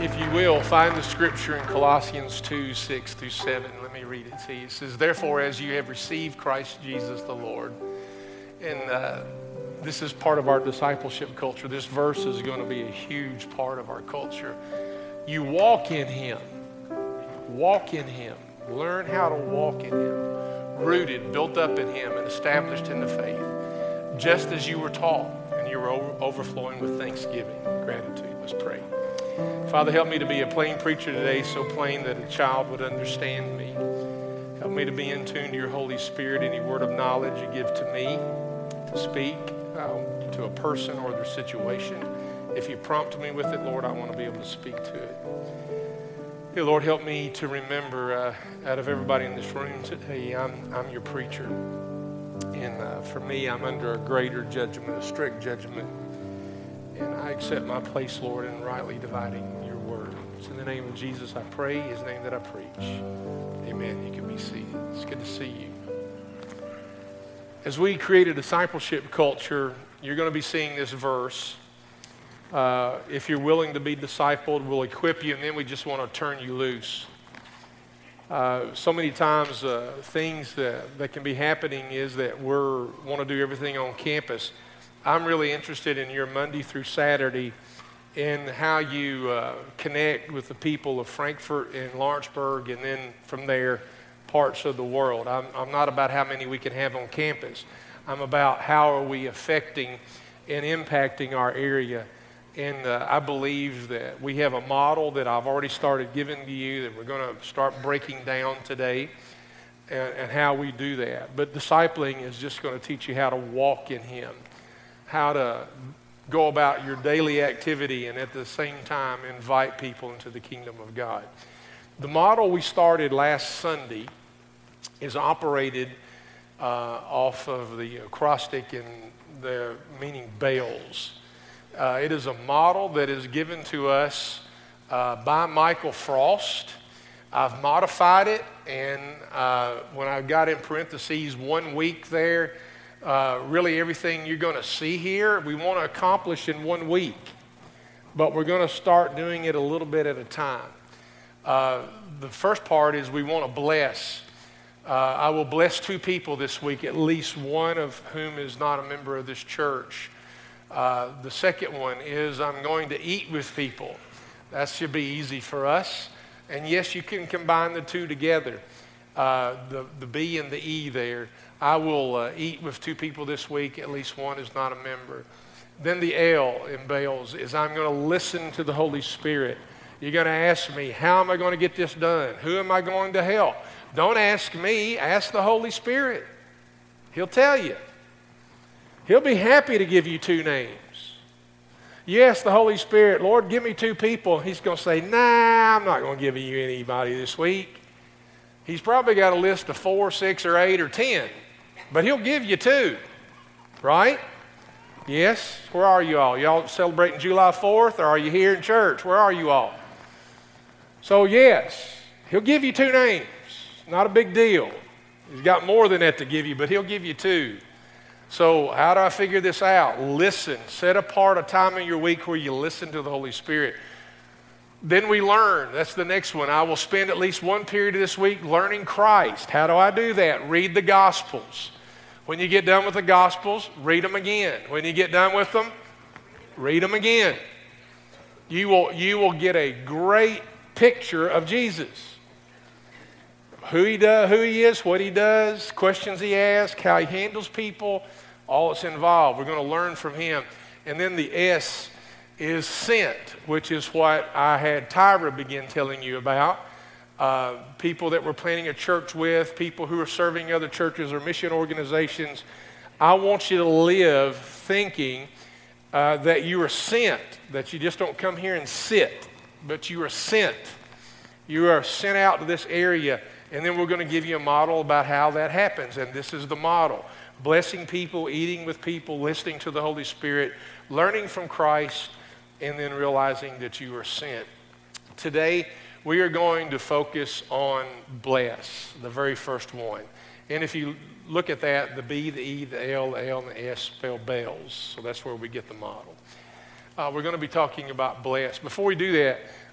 If you will, find the scripture in Colossians 2, 6 through 7. Let me read it to you. It says, "Therefore, as you have received Christ Jesus the Lord," and this is part of our discipleship culture. This verse is going to be a huge part of our culture. You walk in Him. Walk in Him. Learn how to walk in Him. Rooted, built up in Him, and established in the faith, just as you were taught, and you were overflowing with thanksgiving, gratitude. Let's pray. Father, help me to be a plain preacher today, so plain that a child would understand me. Help me to be in tune to your Holy Spirit, any word of knowledge you give to me to speak to a person or their situation. If you prompt me with it, Lord, I want to be able to speak to it. Hey, Lord, help me to remember out of everybody in this room today, I'm your preacher. And for me, I'm under a greater judgment, a strict judgment. And I accept my place, Lord, in rightly dividing your word. It's in the name of Jesus I pray, His name that I preach. Amen. You can be seated. It's good to see you. As we create a discipleship culture, you're going to be seeing this verse. If you're willing to be discipled, we'll equip you, and then we just want to turn you loose. So many times, things that can be happening is that we want to do everything on campus. I'm really interested in your Monday through Saturday in how you connect with the people of Frankfurt and Lawrenceburg, and then from there, parts of the world. I'm not about how many we can have on campus. I'm about how are we affecting and impacting our area. And I believe that we have a model that I've already started giving to you that we're going to start breaking down today and how we do that. But discipling is just going to teach you how to walk in Him, how to go about your daily activity and at the same time invite people into the kingdom of God. The model we started last Sunday is operated off of the acrostic and the meaning Bales. It is a model that is given to us by Michael Frost. I've modified it, and when I got in parentheses 1 week there, really everything you're going to see here, we want to accomplish in 1 week. But we're going to start doing it a little bit at a time. The first part is we want to bless. I will bless 2 people this week, at least one of whom is not a member of this church. The second one is I'm going to eat with people. That should be easy for us. And yes, you can combine the two together. The B and the E there. I will eat with 2 people this week. At least one is not a member. Then the L in Bales is I'm going to listen to the Holy Spirit. You're going to ask me, how am I going to get this done? Who am I going to help? Don't ask me. Ask the Holy Spirit. He'll tell you. He'll be happy to give you 2 names. You ask the Holy Spirit, Lord, give me 2 people. He's going to say, nah, I'm not going to give you anybody this week. He's probably got a list of 4, 6, or 8, or 10. But He'll give you 2, right? Yes? Where are you all? Y'all celebrating July 4th, or are you here in church? Where are you all? So yes, He'll give you 2 names. Not a big deal. He's got more than that to give you, but He'll give you 2. So how do I figure this out? Listen. Set apart a time in your week where you listen to the Holy Spirit. Then we learn. That's the next one. I will spend at least 1 period of this week learning Christ. How do I do that? Read the Gospels. When you get done with the Gospels, read them again. When you get done with them, read them again. You will get a great picture of Jesus. Who He is, what He does, questions He asks, how He handles people, all that's involved. We're going to learn from Him. And then the S is sent, which is what I had Tyra begin telling you about. People that we're planning a church with, people who are serving other churches or mission organizations. I want you to live thinking that you are sent, that you just don't come here and sit, but you are sent. You are sent out to this area. And then we're going to give you a model about how that happens. And this is the model. Blessing people, eating with people, listening to the Holy Spirit, learning from Christ, and then realizing that you are sent. Today, we are going to focus on bless, the very first one. And if you look at that, the B, the E, the L, and the S spell Bales. So that's where we get the model. We're going to be talking about bless. Before we do that,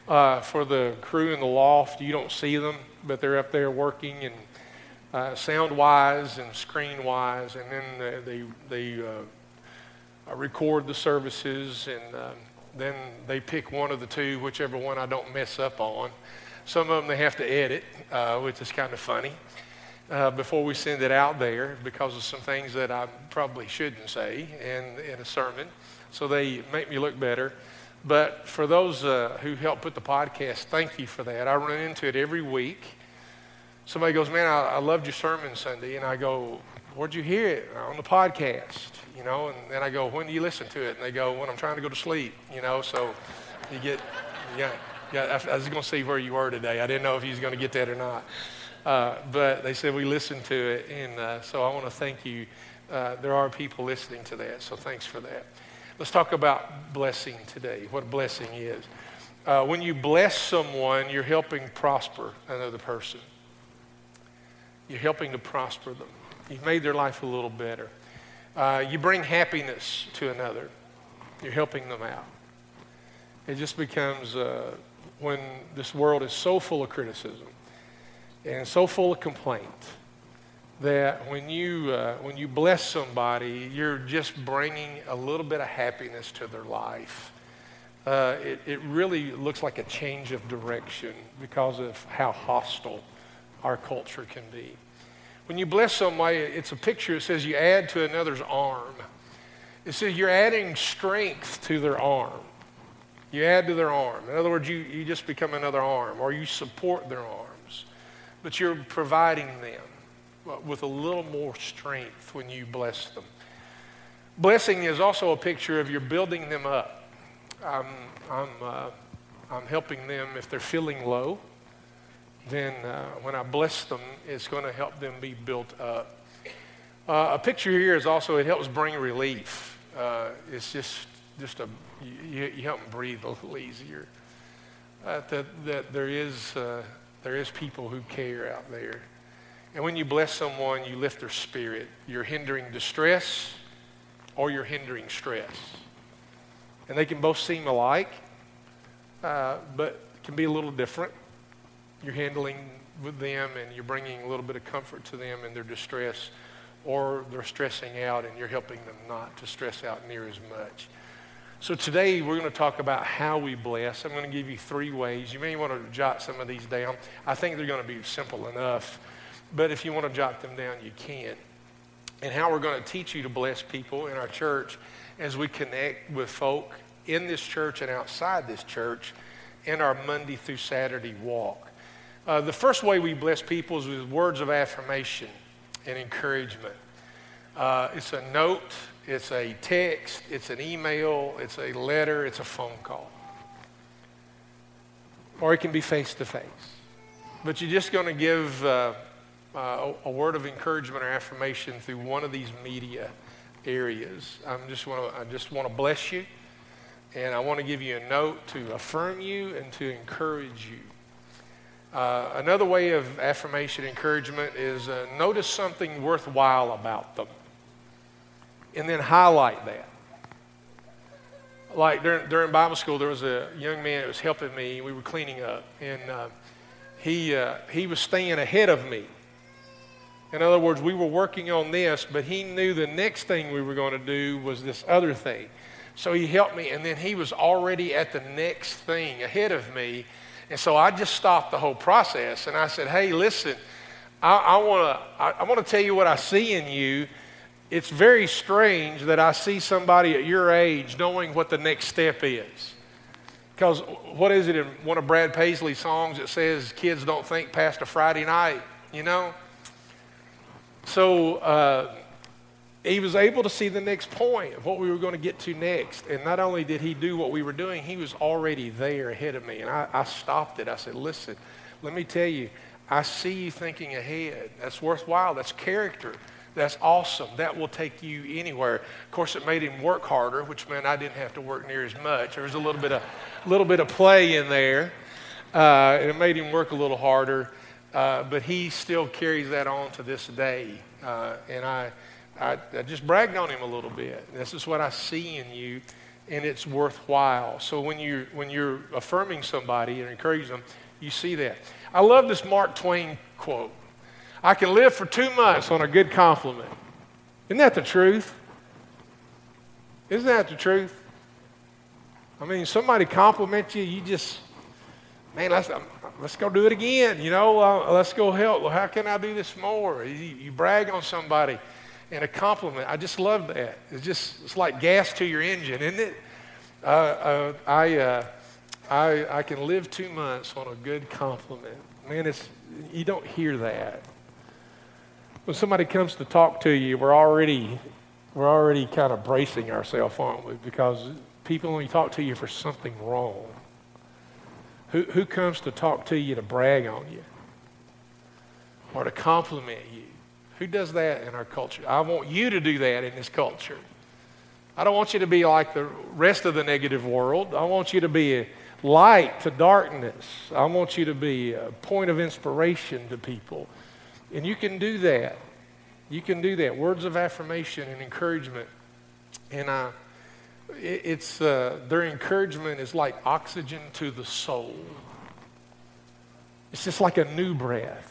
For the crew in the loft, you don't see them, but they're up there working and sound-wise and screen-wise, and then they record the services, and then they pick one of the two, whichever one I don't mess up on. Some of them they have to edit, which is kind of funny, before we send it out there because of some things that I probably shouldn't say in a sermon. So they make me look better. But for those who help put the podcast, thank you for that. I run into it every week. Somebody goes, man, I loved your sermon Sunday. And I go, where'd you hear it? On the podcast, you know. And then I go, when do you listen to it? And they go, when I'm trying to go to sleep, you know. So you get, yeah, I was going to see where you were today. I didn't know if you was going to get that or not. But they said we listened to it. And so I want to thank you. There are people listening to that, so thanks for that. Let's talk about blessing today, what blessing is. When you bless someone, you're helping prosper another person. You're helping to prosper them. You've made their life a little better. You bring happiness to another. You're helping them out. It just becomes, when this world is so full of criticism and so full of complaint, that when you bless somebody, you're just bringing a little bit of happiness to their life. It really looks like a change of direction because of how hostile our culture can be. When you bless somebody, it's a picture. It says you add to another's arm. It says you're adding strength to their arm. You add to their arm. In other words, you just become another arm, or you support their arms. But you're providing them with a little more strength when you bless them. Blessing is also a picture of you're building them up. I'm helping them if they're feeling low. Then when I bless them, it's going to help them be built up. A picture here is also it helps bring relief. It's just you help them breathe a little easier. That there is people who care out there. And when you bless someone, you lift their spirit. You're hindering distress or you're hindering stress. And they can both seem alike, but can be a little different. You're handling with them and you're bringing a little bit of comfort to them in their distress, or they're stressing out and you're helping them not to stress out near as much. So today we're going to talk about how we bless. I'm going to give you 3 ways. You may want to jot some of these down. I think they're going to be simple enough. But if you want to jot them down, you can. And how we're going to teach you to bless people in our church as we connect with folk in this church and outside this church in our Monday through Saturday walk. The first way we bless people is with words of affirmation and encouragement. It's a note, it's a text, it's an email, it's a letter, it's a phone call. Or it can be face-to-face. But you're just going to give a word of encouragement or affirmation through one of these media areas. I just want to bless you, and I want to give you a note to affirm you and to encourage you. Another way of affirmation encouragement is notice something worthwhile about them, and then highlight that. Like during Bible school, there was a young man that was helping me. We were cleaning up, and he was staying ahead of me. In other words, we were working on this, but he knew the next thing we were going to do was this other thing. So he helped me, and then he was already at the next thing ahead of me. And so I just stopped the whole process, and I said, hey, listen, I want to tell you what I see in you. It's very strange that I see somebody at your age knowing what the next step is. Because what is it in one of Brad Paisley's songs that says kids don't think past a Friday night, you know? So he was able to see the next point of what we were going to get to next. And not only did he do what we were doing, he was already there ahead of me. And I stopped it. I said, listen, let me tell you, I see you thinking ahead. That's worthwhile. That's character. That's awesome. That will take you anywhere. Of course, it made him work harder, which meant I didn't have to work near as much. There was a little bit of play in there. And it made him work a little harder. But he still carries that on to this day. And I just bragged on him a little bit. This is what I see in you. and it's worthwhile. So when you're affirming somebody and encouraging them, you see that. I love this Mark Twain quote. I can live for 2 months on a good compliment. Isn't that the truth? Isn't that the truth? I mean, somebody compliments you, you just, man, let's go do it again. Let's go help. Well, how can I do this more? You brag on somebody and a compliment. I just love that. It's like gas to your engine, isn't it? I can live 2 months on a good compliment. Man, you don't hear that. When somebody comes to talk to you, we're already kind of bracing ourselves, aren't we? Because people only talk to you for something wrong. Who comes to talk to you to brag on you or to compliment you? Who does that in our culture? I want you to do that in this culture. I don't want you to be like the rest of the negative world. I want you to be a light to darkness. I want you to be a point of inspiration to people. And you can do that. You can do that. Words of affirmation and encouragement. And their encouragement is like oxygen to the soul. It's just like a new breath.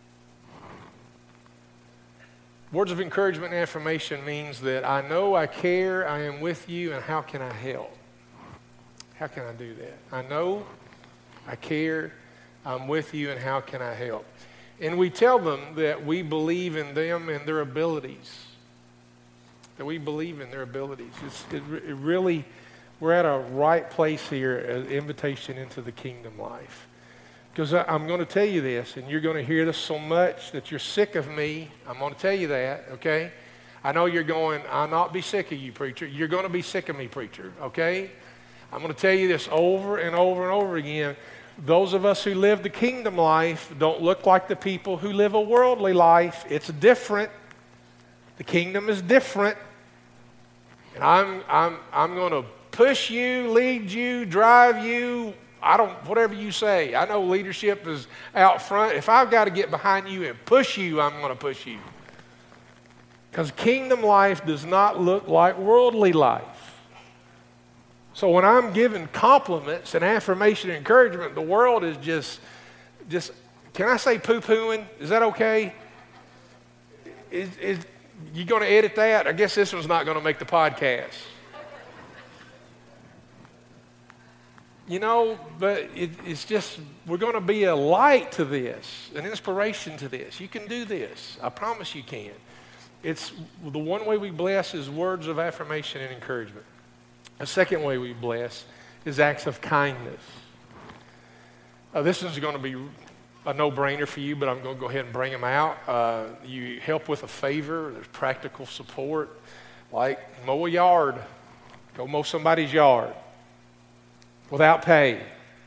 Words of encouragement and affirmation means that I know, I care, I am with you, and how can I help? How can I do that? I know, I care, I'm with you, and how can I help? And we tell them that we believe in them and their abilities. That we believe in their abilities. It really, we're at a right place here, an invitation into the kingdom life. Because I'm going to tell you this, and you're going to hear this so much that you're sick of me. I'm going to tell you that, okay? I know you're going, I'll not be sick of you, preacher. You're going to be sick of me, preacher, okay? I'm going to tell you this over and over and over again. Those of us who live the kingdom life don't look like the people who live a worldly life. It's different. The kingdom is different. And I'm going to push you, lead you, drive you, whatever you say. I know leadership is out front. If I've got to get behind you and push you, I'm going to push you. Because kingdom life does not look like worldly life. So when I'm giving compliments and affirmation and encouragement, the world is just, can I say poo-pooing? Is that okay? Is you going to edit that? I guess this one's not going to make the podcast. But it's just, we're going to be a light to this, an inspiration to this. You can do this. I promise you can. It's the one way we bless is words of affirmation and encouragement. The second way we bless is acts of kindness. This is going to be a no-brainer for you, but I'm going to go ahead and bring them out. You help with a favor. There's practical support, like mow a yard. Go mow somebody's yard without pay.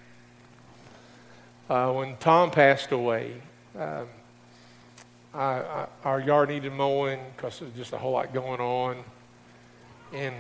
When Tom passed away, our yard needed mowing because there's just a whole lot going on. And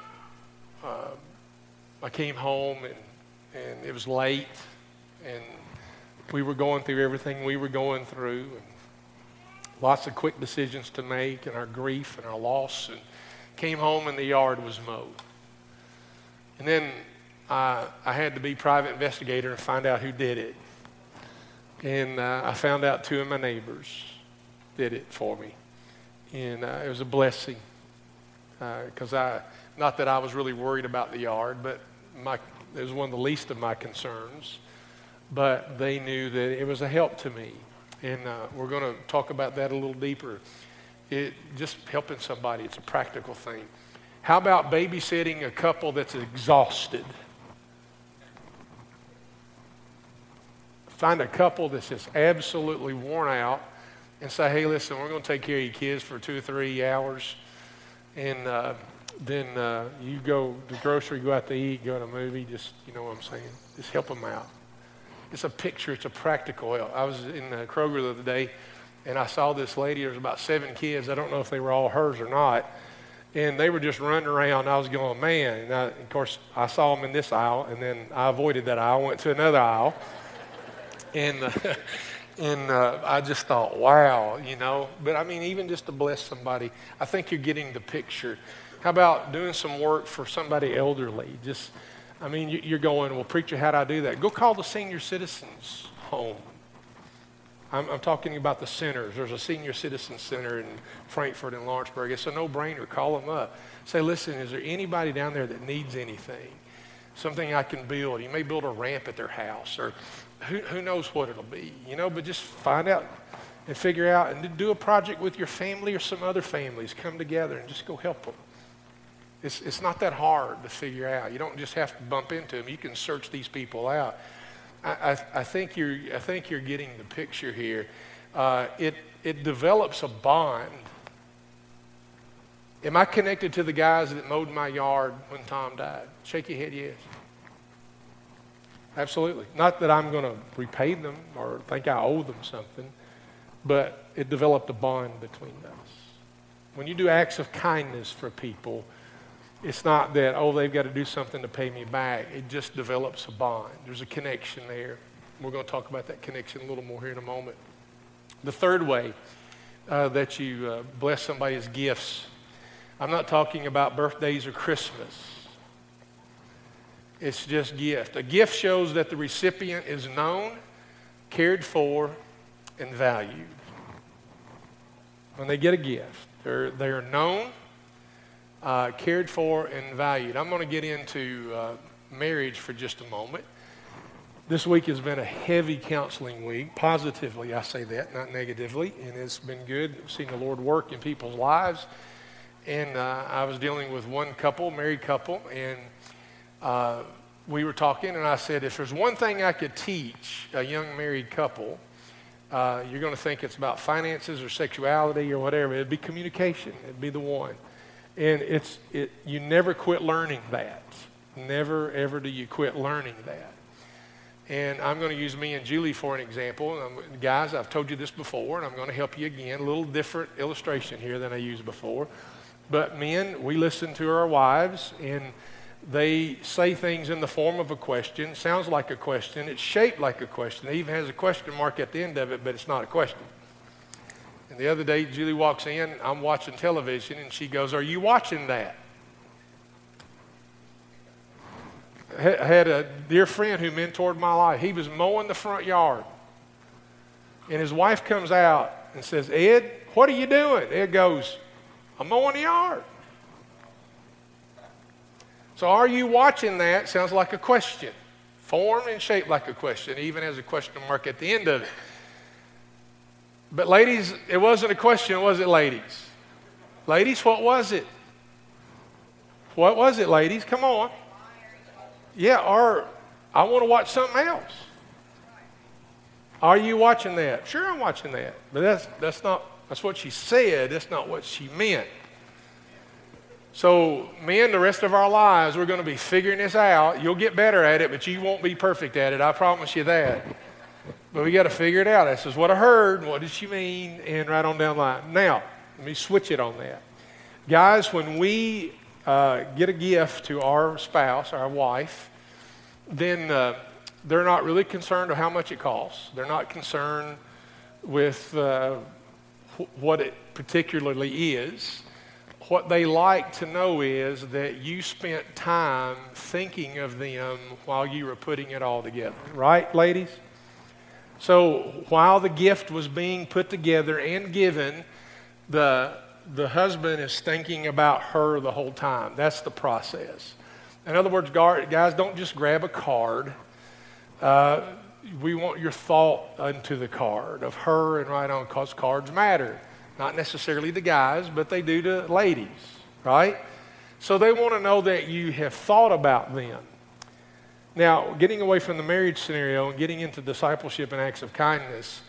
I came home and it was late, and we were going through everything we were going through, and lots of quick decisions to make, and our grief and our loss, and came home and the yard was mowed. And then I had to be private investigator and find out who did it. And I found out 2 of my neighbors did it for me. And it was a blessing because not that I was really worried about the yard, but it was one of the least of my concerns. But they knew that it was a help to me. And we're going to talk about that a little deeper. Just helping somebody, it's a practical thing. How about babysitting a couple that's exhausted? Find a couple that's just absolutely worn out and say, hey, listen, we're going to take care of your kids for 2 or 3 hours. And then you go to the grocery, go out to eat, go to a movie, just, you know what I'm saying? Just help them out. It's a picture, it's a practical help. I was in Kroger the other day, and I saw this lady. There was about 7 kids. I don't know if they were all hers or not. And they were just running around. I was going, man. And of course, I saw them in this aisle, and then I avoided that aisle, went to another aisle. And I just thought, wow, you know. But I mean, even just to bless somebody, I think you're getting the picture. How about doing some work for somebody elderly? You're going, well, preacher, how'd I do that? Go call the senior citizens home. I'm talking about the centers. There's a senior citizen center in Frankfort and Lawrenceburg. It's a no-brainer. Call them up. Say, listen, is there anybody down there that needs anything? Something I can build. You may build a ramp at their house, or who knows what it'll be, but just find out and figure out and do a project with your family or some other families. Come together and just go help them. It's not that hard to figure out. You don't just have to bump into them. You can search these people out. I think you're getting the picture here. It develops a bond. Am I connected to the guys that mowed my yard when Tom died? Shake your head, yes. Absolutely. Not that I'm going to repay them or think I owe them something, but it developed a bond between us. When you do acts of kindness for people, it's not that, they've got to do something to pay me back. It just develops a bond. There's a connection there. We're going to talk about that connection a little more here in a moment. The third way that you bless somebody is gifts. I'm not talking about birthdays or Christmas. It's just gift. A gift shows that the recipient is known, cared for, and valued. When they get a gift, they're known, cared for, and valued. I'm going to get into marriage for just a moment. This week has been a heavy counseling week. Positively, I say that, not negatively. And it's been good seeing the Lord work in people's lives. And I was dealing with one couple, married couple, and we were talking, and I said, if there's one thing I could teach a young married couple, you're going to think it's about finances or sexuality or whatever. It'd be communication. It'd be the one. And you never quit learning that. Never, ever do you quit learning that. And I'm going to use me and Julie for an example. Guys, I've told you this before, and I'm going to help you again. A little different illustration here than I used before. But men, we listen to our wives, and they say things in the form of a question. Sounds like a question. It's shaped like a question. It even has a question mark at the end of it, but it's not a question. And the other day, Julie walks in. I'm watching television, and she goes, "Are you watching that?" I had a dear friend who mentored my life. He was mowing the front yard. And his wife comes out and says, "Ed, what are you doing?" Ed goes, "I'm mowing the yard." So are you watching that? Sounds like a question. Formed and shaped like a question. It even has a question mark at the end of it. But ladies, it wasn't a question, was it, ladies? Ladies, what was it? What was it, ladies? Come on. Yeah, or I want to watch something else. Are you watching that? Sure, I'm watching that. But that's what she said. That's not what she meant. So, men, the rest of our lives, we're going to be figuring this out. You'll get better at it, but you won't be perfect at it. I promise you that. But we got to figure it out. This is what I heard. What did she mean? And right on down the line. Now, let me switch it on that. Guys, when we get a gift to our spouse, our wife, then they're not really concerned with how much it costs. They're not concerned with what it particularly is. What they like to know is that you spent time thinking of them while you were putting it all together. Right, ladies? So while the gift was being put together and given, the husband is thinking about her the whole time. That's the process. In other words, guys, don't just grab a card. We want your thought into the card of her and right on, because cards matter. Not necessarily the guys, but they do to ladies, right? So they want to know that you have thought about them. Now, getting away from the marriage scenario and getting into discipleship and acts of kindness,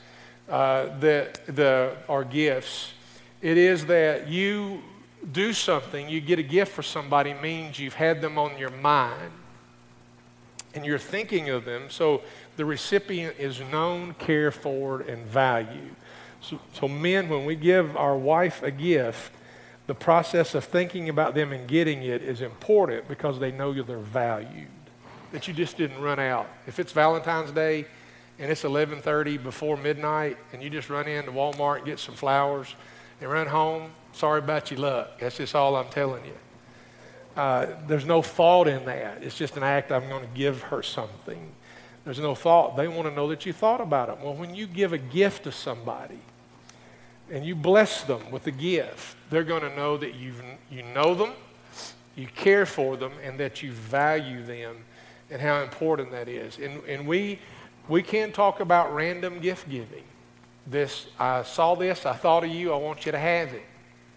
are gifts. It is that you do something, you get a gift for somebody, means you've had them on your mind and you're thinking of them. So the recipient is known, cared for, and valued. So men, when we give our wife a gift, the process of thinking about them and getting it is important because they know they're valued, that you just didn't run out. If it's Valentine's Day and it's 11:30 before midnight and you just run into Walmart and get some flowers and run home, sorry about your luck. That's just all I'm telling you. There's no thought in that. It's just an act, I'm going to give her something. There's no thought. They want to know that you thought about them. Well, when you give a gift to somebody and you bless them with a gift, they're going to know that you know them, you care for them, and that you value them and how important that is. And we can't talk about random gift giving. I saw this, I thought of you, I want you to have it.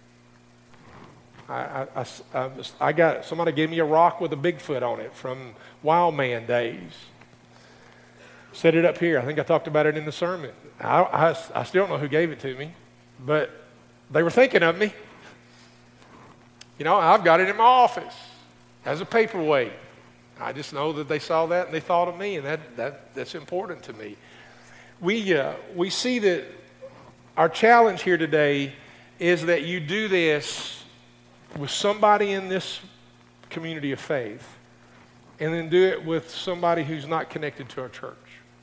I got, somebody gave me a rock with a Bigfoot on it from Wild Man days. Set it up here. I think I talked about it in the sermon. I still don't know who gave it to me, but they were thinking of me. You know, I've got it in my office as a paperweight. I just know that they saw that and they thought of me, and that's important to me. We see that our challenge here today is that you do this with somebody in this community of faith, and then do it with somebody who's not connected to our church.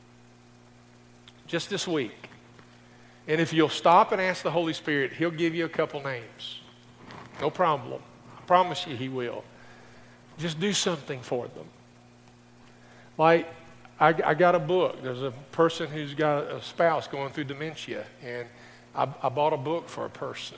Just this week. And if you'll stop and ask the Holy Spirit, He'll give you a couple names. No problem. I promise you He will. Just do something for them. Like, I got a book. There's a person who's got a spouse going through dementia, and I bought a book for a person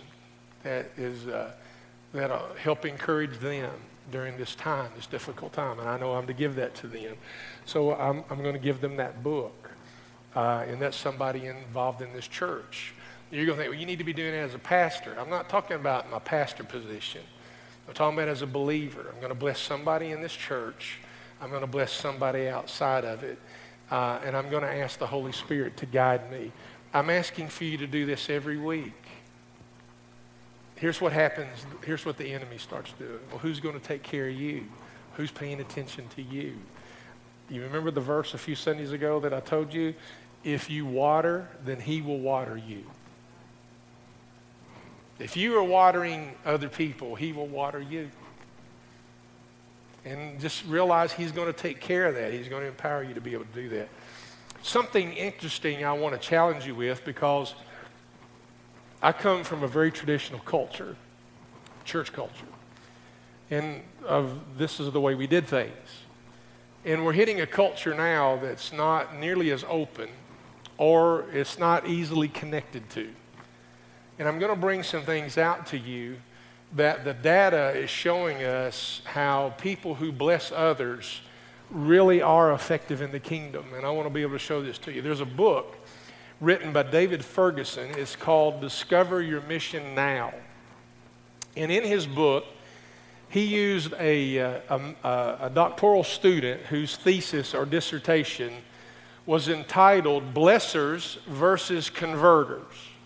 that'll help encourage them during this time, this difficult time. And I know I'm to give that to them. So I'm going to give them that book. And that's somebody involved in this church. You're going to think, well, you need to be doing it as a pastor. I'm not talking about my pastor position. I'm talking about as a believer. I'm going to bless somebody in this church. I'm going to bless somebody outside of it. And I'm going to ask the Holy Spirit to guide me. I'm asking for you to do this every week. Here's what happens. Here's what the enemy starts doing. Well, who's going to take care of you? Who's paying attention to you? You remember the verse a few Sundays ago that I told you? If you water, then He will water you. If you are watering other people, He will water you. And just realize He's going to take care of that. He's going to empower you to be able to do that. Something interesting I want to challenge you with, because I come from a very traditional culture, church culture. And this is the way we did things. And we're hitting a culture now that's not nearly as open, or it's not easily connected to. And I'm going to bring some things out to you that the data is showing us how people who bless others really are effective in the kingdom. And I want to be able to show this to you. There's a book written by David Ferguson. It's called Discover Your Mission Now. And in his book, he used a doctoral student whose thesis or dissertation was entitled Blessers versus Converters.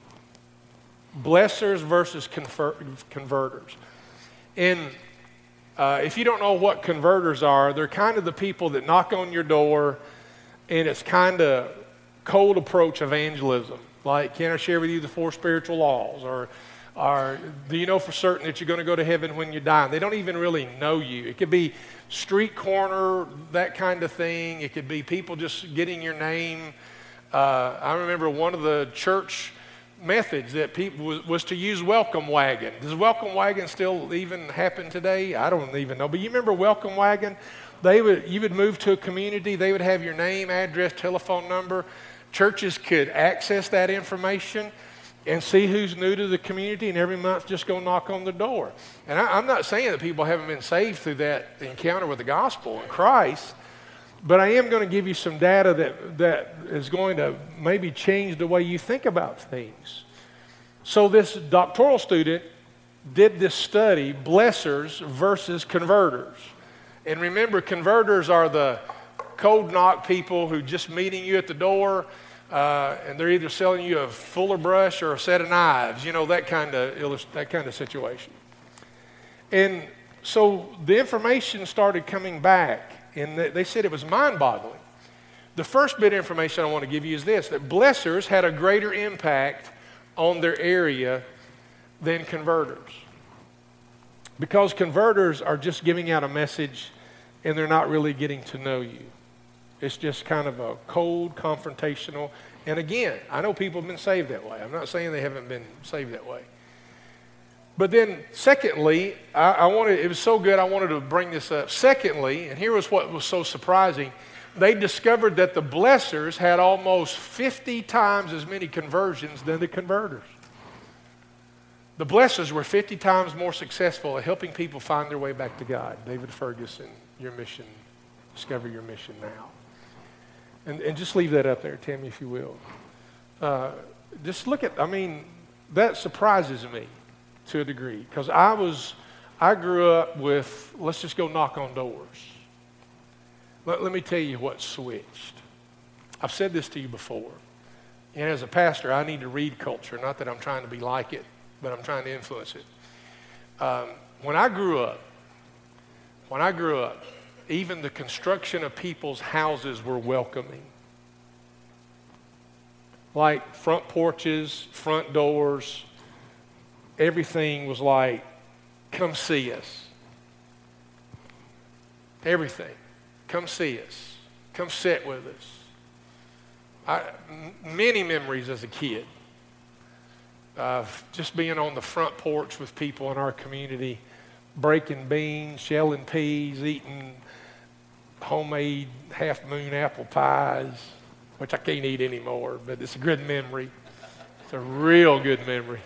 Blessers versus converters. And if you don't know what converters are, they're kind of the people that knock on your door, and it's kind of cold approach evangelism. Like, can I share with you the 4 spiritual laws? Or do you know for certain that you're going to go to heaven when you die? They don't even really know you. It could be street corner, that kind of thing. It could be people just getting your name. I remember one of the church methods that people was to use Welcome Wagon. Does Welcome Wagon still even happen today? I don't even know. But you remember Welcome Wagon? You would move to a community. They would have your name, address, telephone number. Churches could access that information and see who's new to the community, and every month just go knock on the door. And I'm not saying that people haven't been saved through that encounter with the gospel and Christ, but I am going to give you some data that is going to maybe change the way you think about things. So this doctoral student did this study, blessers versus converters. And remember, converters are the cold knock people who just meeting you at the door, and they're either selling you a Fuller brush or a set of knives, you know, that kind of situation. And so the information started coming back, and they said it was mind-boggling. The first bit of information I want to give you is this, that blessers had a greater impact on their area than converters. Because converters are just giving out a message, and they're not really getting to know you. It's just kind of a cold, confrontational. And again, I know people have been saved that way. I'm not saying they haven't been saved that way. But then secondly, it was so good I wanted to bring this up. Secondly, and here was what was so surprising, they discovered that the blessers had almost 50 times as many conversions than the converters. The blessers were 50 times more successful at helping people find their way back to God. David Ferguson, your mission, discover your mission now. And just leave that up there, Tammy, if you will. Just look at, that surprises me to a degree, because I grew up with, let's just go knock on doors. Let me tell you what switched. I've said this to you before. And as a pastor, I need to read culture. Not that I'm trying to be like it, but I'm trying to influence it. When I grew up, even the construction of people's houses were welcoming. Like front porches, front doors, everything was like, come see us. Everything. Come see us. Come sit with us. Many memories as a kid of just being on the front porch with people in our community, breaking beans, shelling peas, eating homemade half-moon apple pies, which I can't eat anymore, but it's a good memory. It's a real good memory.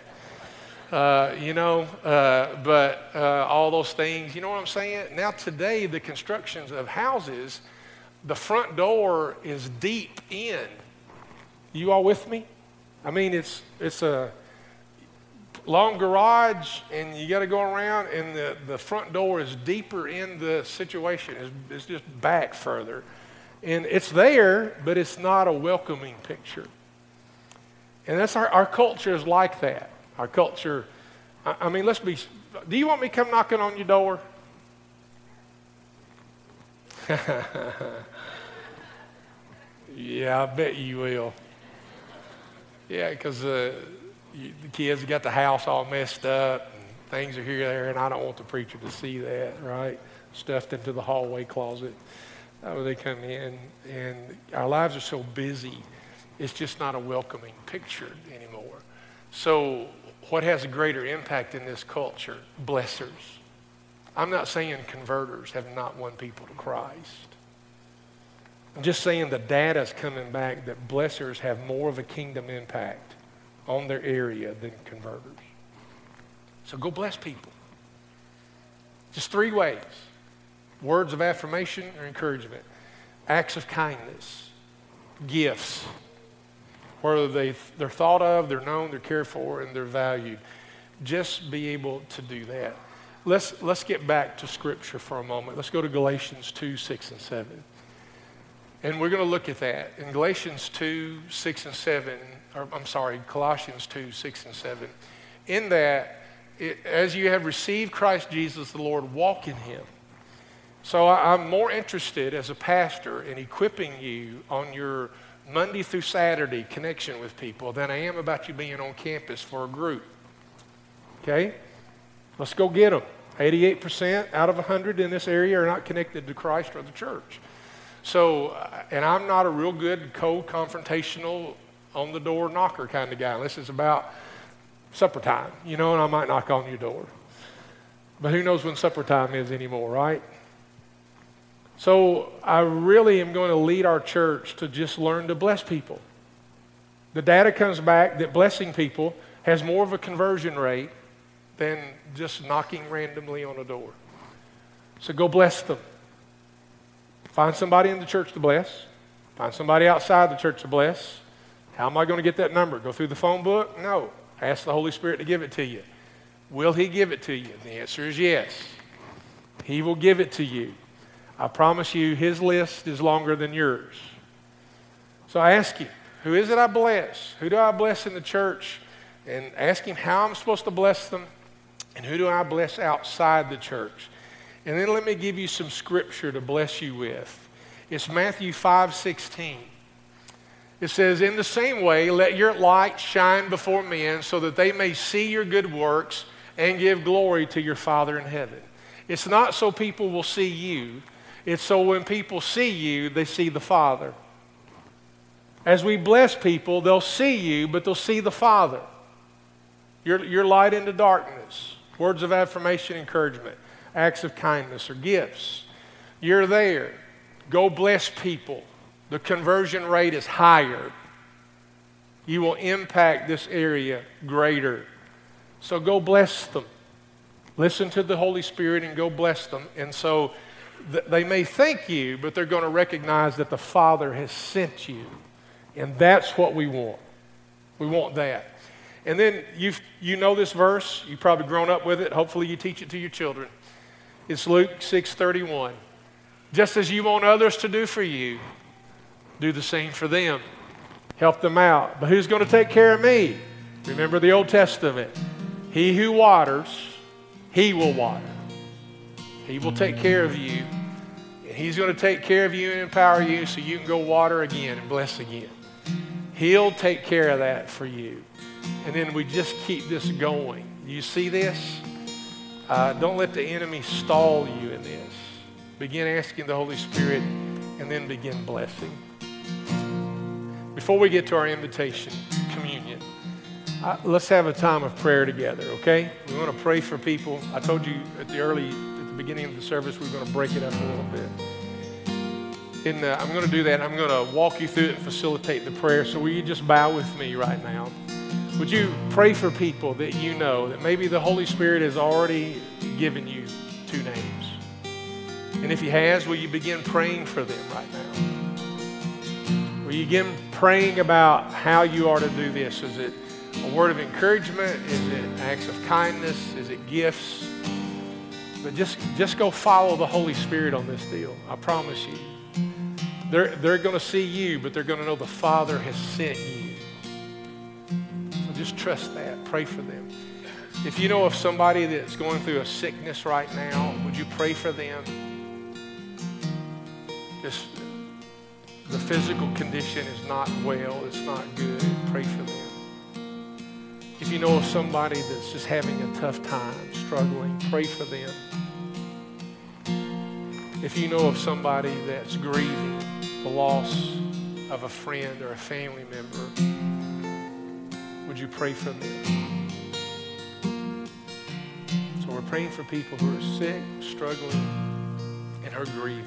But all those things, you know what I'm saying? Now today, the constructions of houses, the front door is deep in. You all with me? It's a long garage, and you got to go around, and the front door is deeper in the situation. It's just back further. And it's there, but it's not a welcoming picture. And that's our culture is like that. Our culture, do you want me to come knocking on your door? Yeah, I bet you will. Yeah, because the kids got the house all messed up, and things are here, there, and I don't want the preacher to see that, right? Stuffed into the hallway closet. When they come in, and our lives are so busy, it's just not a welcoming picture anymore. So what has a greater impact in this culture? Blessers. I'm not saying converters have not won people to Christ. I'm just saying the data's coming back that blessers have more of a kingdom impact on their area than converters. So go bless people. Just 3 ways. Words of affirmation or encouragement. Acts of kindness. Gifts. Whether they're thought of, they're known, they're cared for, and they're valued. Just be able to do that. Let's get back to Scripture for a moment. Let's go to Galatians 2, 6, and 7. And we're going to look at that. In Galatians 2, 6, and 7, Colossians 2, 6, and 7. In that, as you have received Christ Jesus the Lord, walk in Him. So I'm more interested as a pastor in equipping you on your Monday through Saturday connection with people than I am about you being on campus for a group. Okay? Let's go get them. 88% out of 100 in this area are not connected to Christ or the church. So, and I'm not a real good cold, confrontational, on the door knocker kind of guy. Unless it's about supper time, and I might knock on your door. But who knows when supper time is anymore, right? So I really am going to lead our church to just learn to bless people. The data comes back that blessing people has more of a conversion rate than just knocking randomly on a door. So go bless them. Find somebody in the church to bless. Find somebody outside the church to bless. How am I going to get that number? Go through the phone book? No. Ask the Holy Spirit to give it to you. Will He give it to you? The answer is yes. He will give it to you. I promise you, His list is longer than yours. So I ask you, who is it I bless? Who do I bless in the church? And ask Him how I'm supposed to bless them. And who do I bless outside the church? And then let me give you some scripture to bless you with. It's Matthew 5:16. It says, in the same way, let your light shine before men so that they may see your good works and give glory to your Father in heaven. It's not so people will see you. It's so when people see you, they see the Father. As we bless people, they'll see you, but they'll see the Father. Your light into darkness. Words of affirmation, encouragement, acts of kindness, or gifts. You're there. Go bless people. The conversion rate is higher. You will impact this area greater. So go bless them. Listen to the Holy Spirit and go bless them. And so they may thank you, but they're going to recognize that the Father has sent you. And that's what we want. We want that. And then you know this verse. You've probably grown up with it. Hopefully you teach it to your children. It's Luke 6:31. Just as you want others to do for you, do the same for them. Help them out. But who's going to take care of me? Remember the Old Testament. He who waters, he will water. He will take care of you. And he's going to take care of you and empower you so you can go water again and bless again. He'll take care of that for you. And then we just keep this going. You see this? Don't let the enemy stall you in this. Begin asking the Holy Spirit and then begin blessing. Before we get to our invitation, communion, let's have a time of prayer together, okay? We want to pray for people. I told you at the beginning of the service, we're going to break it up a little bit. And I'm going to do that. I'm going to walk you through it and facilitate the prayer. So will you just bow with me right now? Would you pray for people that you know, that maybe the Holy Spirit has already given you 2 names? And if he has, will you begin praying for them right now? Will you begin praying about how you are to do this? Is it a word of encouragement? Is it acts of kindness? Is it gifts? But just go follow the Holy Spirit on this deal. I promise you. They're going to see you, but they're going to know the Father has sent you. So just trust that. Pray for them. If you know of somebody that's going through a sickness right now, would you pray for them? Just the physical condition is not well. It's not good. Pray for them. If you know of somebody that's just having a tough time, struggling, pray for them. If you know of somebody that's grieving the loss of a friend or a family member, would you pray for them? So we're praying for people who are sick, struggling, and are grieving.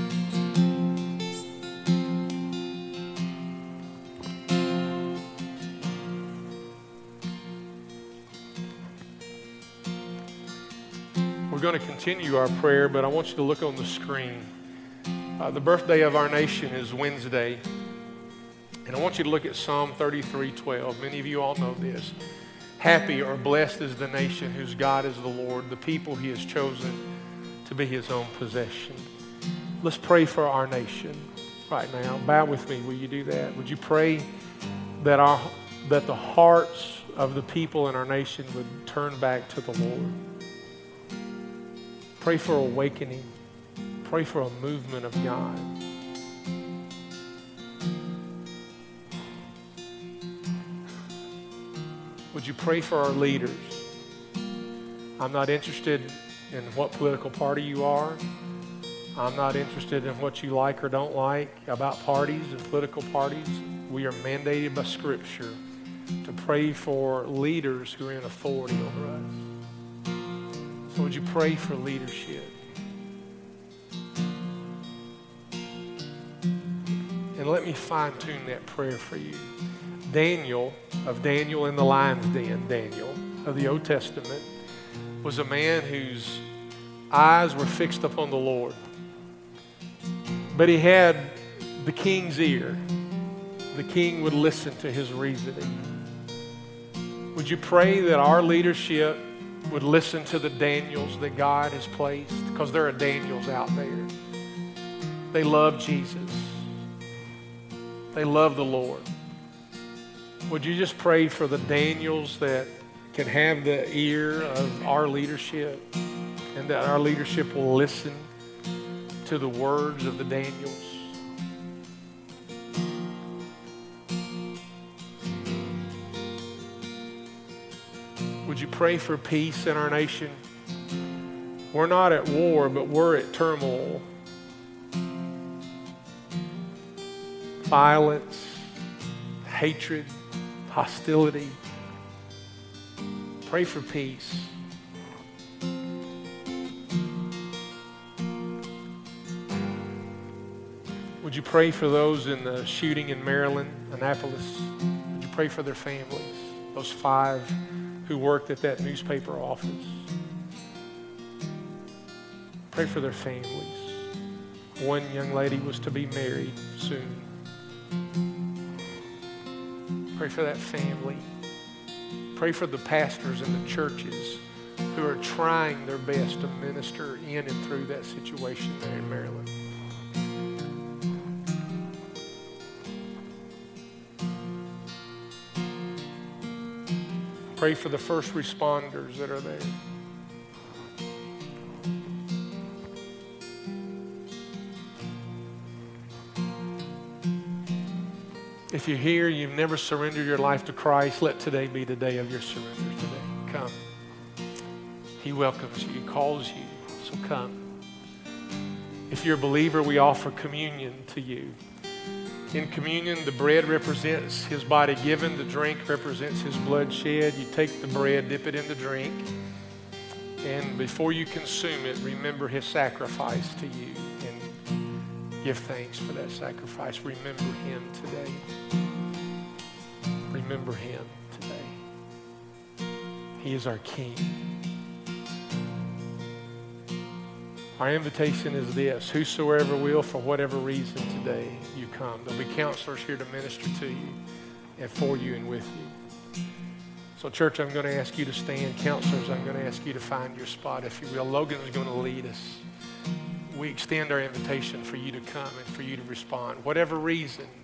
We're going to continue our prayer, but I want you to look on the screen. The birthday of our nation is Wednesday, and I want you to look at Psalm 33:12. Many of you all know this. Happy or blessed is the nation whose God is the Lord, the people he has chosen to be his own possession. Let's pray for our nation right now. Bow with me. Will you do that? Would you pray that the hearts of the people in our nation would turn back to the Lord? Pray for awakening. Pray for a movement of God. Would you pray for our leaders? I'm not interested in what political party you are. I'm not interested in what you like or don't like about parties and political parties. We are mandated by Scripture to pray for leaders who are in authority over us. So would you pray for leadership? And let me fine-tune that prayer for you. Daniel, of Daniel in the lion's den, Daniel of the Old Testament, was a man whose eyes were fixed upon the Lord. But he had the king's ear. The king would listen to his reasoning. Would you pray that our leadership would listen to the Daniels that God has placed? Because there are Daniels out there. They love Jesus. They love the Lord. Would you just pray for the Daniels that can have the ear of our leadership, and that our leadership will listen to the words of the Daniels? Would you pray for peace in our nation? We're not at war, but we're at turmoil. Violence, hatred, hostility. Pray for peace. Would you pray for those in the shooting in Maryland, Annapolis? Would you pray for their families, those 5 who worked at that newspaper office? Pray for their families. One young lady was to be married soon. Pray for that family. Pray for the pastors in the churches who are trying their best to minister in and through that situation there in Maryland. Pray for the first responders that are there. If you're here, you've never surrendered your life to Christ, let today be the day of your surrender today. Come. He welcomes you. He calls you. So come. If you're a believer, we offer communion to you. In communion, the bread represents his body given. The drink represents his blood shed. You take the bread, dip it in the drink. And before you consume it, remember his sacrifice to you. And give thanks for that sacrifice. Remember him today. Remember him today. He is our King. Our invitation is this: whosoever will, for whatever reason today you come. There'll be counselors here to minister to you and for you and with you. So church, I'm going to ask you to stand. Counselors, I'm going to ask you to find your spot, if you will. Logan is going to lead us. We extend our invitation for you to come and for you to respond. Whatever reason